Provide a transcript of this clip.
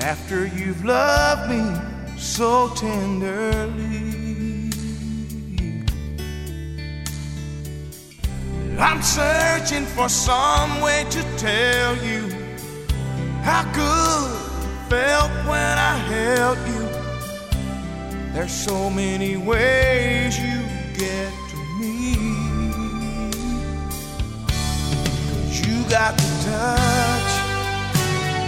after you've loved me so tenderly. I'm searching for some way to tell you how good it felt when I held you. There's so many ways you